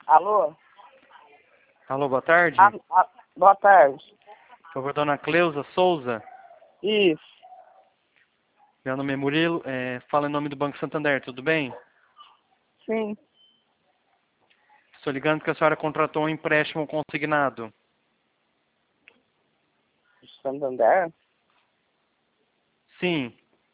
Alô? Alô, boa tarde. Boa tarde. Por favor, dona Cleusa Souza. Isso. Meu nome é Murilo. Fala em nome do Banco Santander, tudo bem? Sim. Estou ligando porque a senhora contratou um empréstimo consignado. Santander? Sim,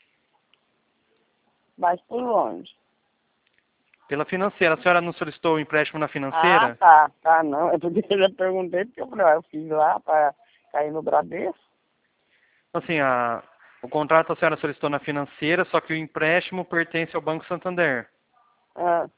Mas por onde? pela financeira. A senhora não solicitou o empréstimo na Ah, financeira? tá. Tá, não. Eu já perguntei porque eu falei, eu fiz lá para cair no Bradesco. Assim, o contrato a senhora solicitou na financeira, só que o empréstimo pertence ao Banco Santander. Ah,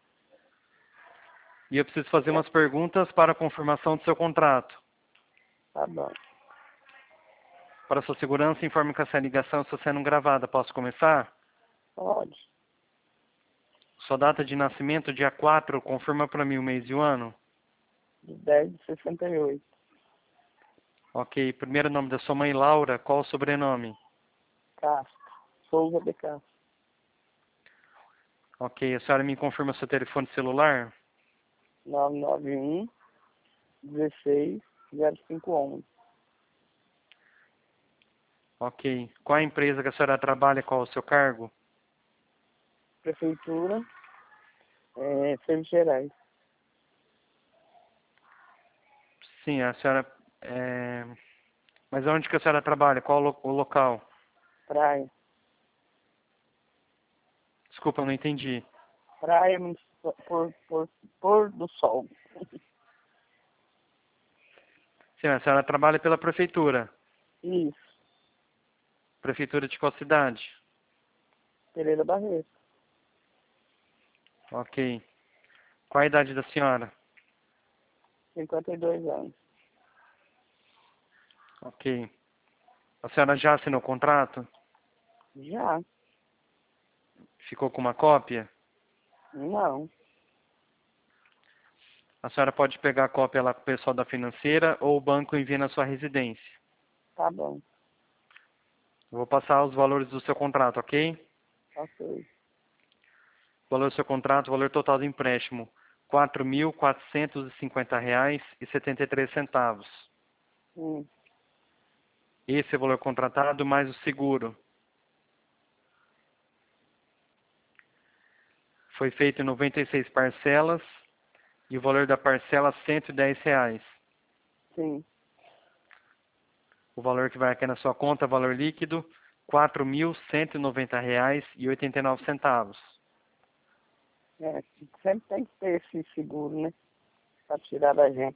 E eu preciso fazer umas perguntas para a confirmação do seu contrato. tá bom. Para sua segurança, informe que essa ligação está sendo gravada. Posso começar? Pode. Sua data de nascimento, dia 4, confirma para mim o mês e o ano. De 10 de 68. Ok. Primeiro nome da sua mãe, Laura. Qual o sobrenome? Castro. Souza de Castro. Ok. A senhora me confirma seu telefone celular? 991 16 0511. Ok. Qual a empresa que a senhora trabalha? Qual o seu cargo? Prefeitura, Serviços Gerais. Sim, a senhora... Mas onde que a senhora trabalha? Qual o local? Praia. Desculpa, eu não entendi. Praia pôr do sol. Sim, a senhora trabalha pela prefeitura. Isso. Prefeitura de qual cidade? Pereira Barreto. Ok. Qual a idade da senhora? 52 anos. Ok. A senhora já assinou o contrato? Já? Ficou com uma cópia? Não. A senhora pode pegar a cópia lá com o pessoal da financeira ou o banco envia na sua residência. Tá bom. Eu vou passar os valores do seu contrato, ok? Ok. O valor do seu contrato, o valor total do empréstimo, R$ 4.450,73. Hum. Esse é o valor contratado mais o seguro. Foi feito em 96 parcelas e o valor da parcela R$ 110. Sim. O valor que vai aqui na sua conta, valor líquido, R$ 4.190,89. Sempre tem que ter esse seguro, né? Pra tirar da gente.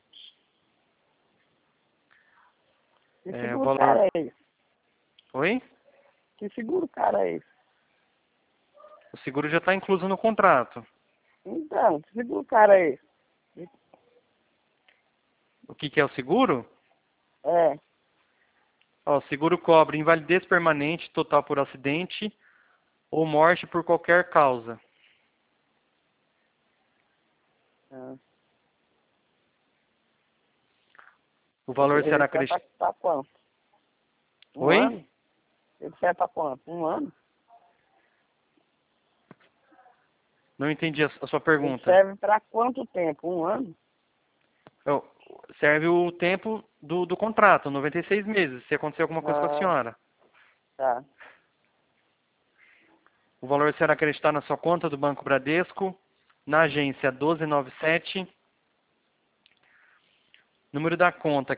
Que O seguro valor... cara é esse? Oi? Que seguro cara é esse? O seguro já está incluso no contrato. Então, que seguro cara é esse? O que é o seguro? É. Ó, o seguro cobre invalidez permanente total por acidente ou morte por qualquer causa. Ah. O valor Ele será serve acrescido... pra quanto? Um Oi? ano? Ele serve pra quanto? Um ano? Não entendi a sua Ele pergunta. serve pra quanto tempo? Um ano? Ó, serve o tempo do contrato, 96 meses, se acontecer alguma coisa com a Ah, senhora. tá. O valor será acreditado na sua conta do Banco Bradesco, na agência 1297, número da conta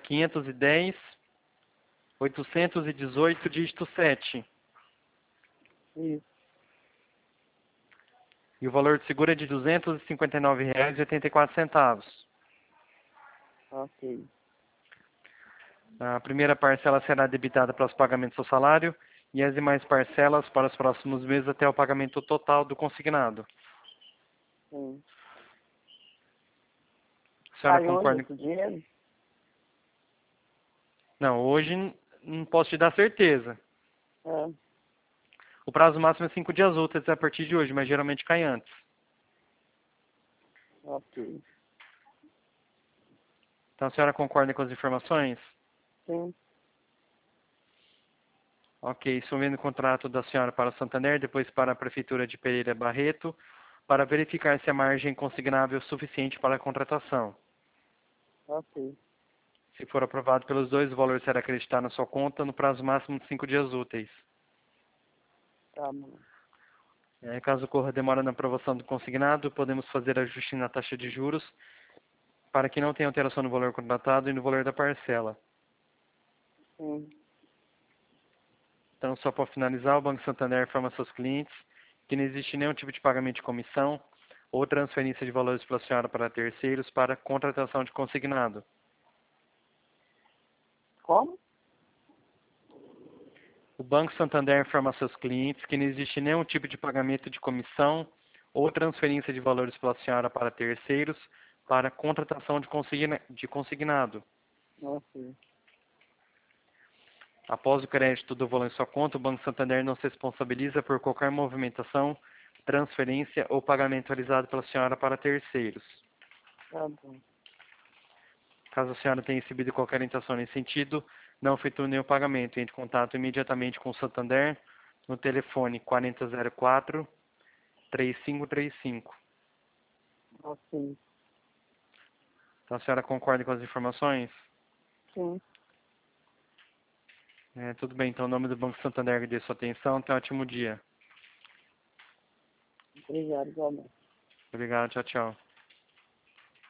510-818, dígito 7. Isso. E o valor de seguro é de R$ 259,84. Ok. A primeira parcela será debitada para os pagamentos do seu salário e as demais parcelas para os próximos meses até o pagamento total do consignado. Sim. A senhora Sai hoje concorda? esse dinheiro? Não, hoje não posso te dar certeza. É. O prazo máximo é 5 dias úteis a partir de hoje, mas geralmente cai antes. Ok. Então a senhora concorda com as informações? Sim. Ok, estou vendo o contrato da senhora para o Santander, depois para a Prefeitura de Pereira Barreto. para verificar se a margem consignável é suficiente para a contratação. Ok. Se for aprovado pelos dois, o valor será acreditado na sua conta no prazo máximo de 5 dias úteis. Tá bom. Caso ocorra demora na aprovação do consignado, podemos fazer ajuste na taxa de juros para que não tenha alteração no valor contratado e no valor da parcela. Sim. Então, só para finalizar, o Banco Santander informa seus clientes que não existe nenhum tipo de pagamento de comissão ou transferência de valores pela senhora para terceiros para contratação de consignado. Como? O Banco Santander informa seus clientes que não existe nenhum tipo de pagamento de comissão ou transferência de valores pela senhora para terceiros para contratação de consignado. Ok. Após o crédito do valor em sua conta, o Banco Santander não se responsabiliza por qualquer movimentação, transferência ou pagamento realizado pela senhora para terceiros. Tá bom. Caso a senhora tenha recebido qualquer orientação nesse sentido, não efetue nenhum pagamento. Entre em contato imediatamente com o Santander no telefone 4004-3535. Ok. Então a senhora concorda com as informações? Sim. Tudo bem, então, em nome do Banco Santander, agradeço a sua atenção. Tenha um ótimo dia. Obrigado, igualmente. Obrigado, tchau, tchau.